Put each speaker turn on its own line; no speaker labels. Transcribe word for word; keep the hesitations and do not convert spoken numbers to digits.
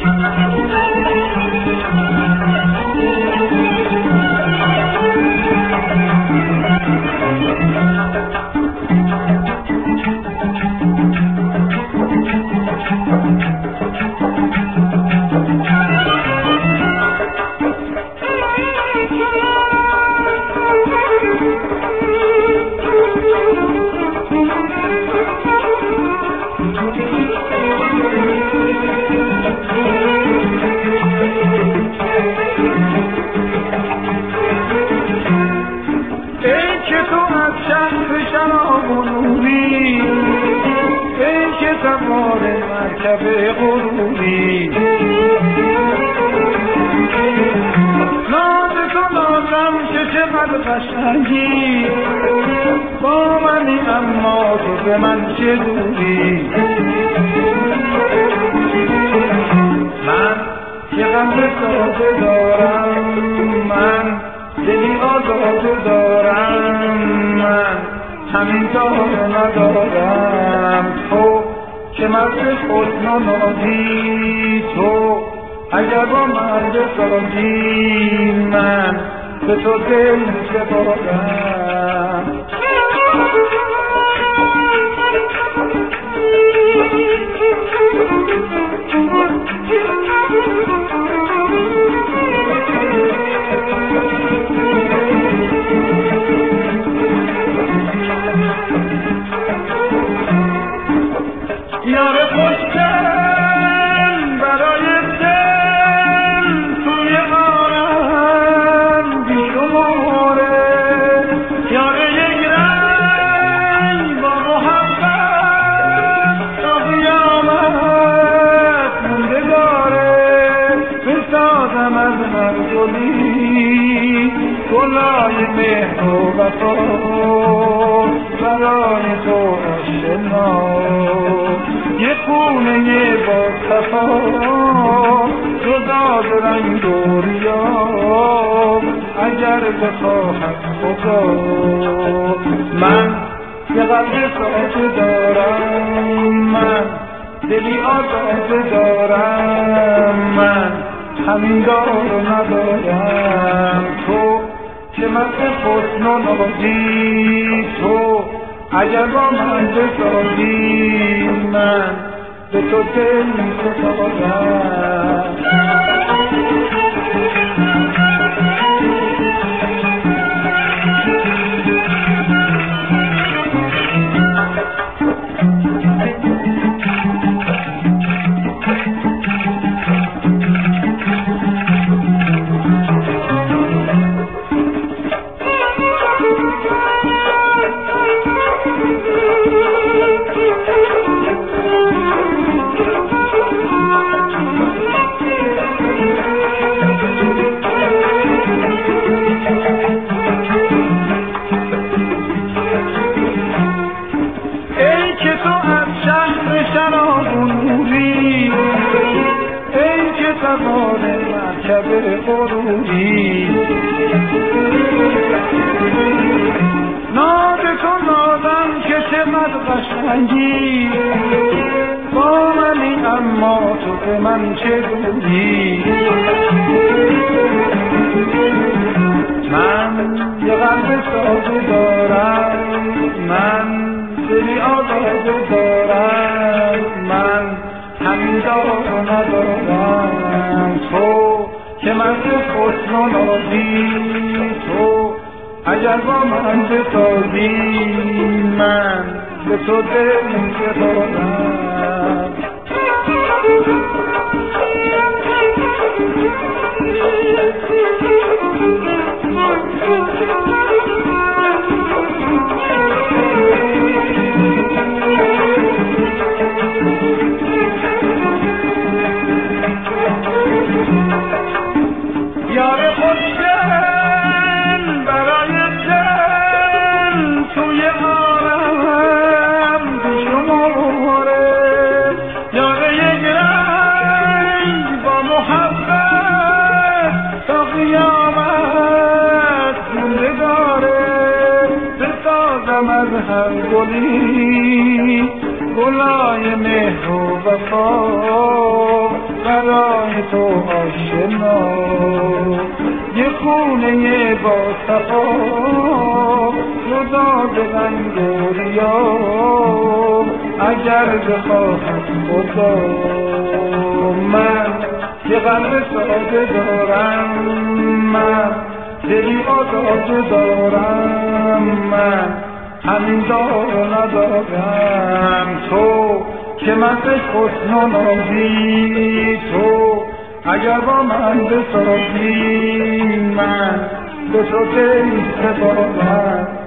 قشنگی با منی اما تو به من چه دوری من که غم ساده دارم من دلی آزاده دارم من همین دار ندارم تو که مرد حسن و نازی تو اگر با مرد سازی من به تو دل سپردم یار خوشگل برای دل توی عالم بیشماره یار یک رنگ با محبت تا قیامت موندگاره بسازم از هر گلی گلای مهر و وفا برای تو آشنا یه خونه با صفا جدا ز رنگ و ریا اگر بخواهد خدا من یه قلب ساده دارم من دلی آزاده دارم من همین دار ندارم تو که مرد حسن و نازی تو اگر با من بسازی من به تو دل سپردم ناد تو نادم که چقدر قشنگی با منی اما تو به من چه دوری من یه قلب ساده دارم من دلی آزاده دارم من همین دار ندارم تو که مرد حسن و نازی تو اگر با من بسازی من به تو دل سپردم یار خوشگل برای دل توی عالم بیشماره یار یک رنگ با محبت تا قیامت موندگاره بسازم از هر گلی گلای مهر و وفا برای تو آشنا، یه خونه با صفا جدا ز رنگ و ریا، اگر بخواهد خدا من یه قلب ساده دارم، من دلی آزاده دارم، من همین دار ندارم. تو که من به حسن و نازی، تو اگر با من بسازی، من به تو دل سپارم.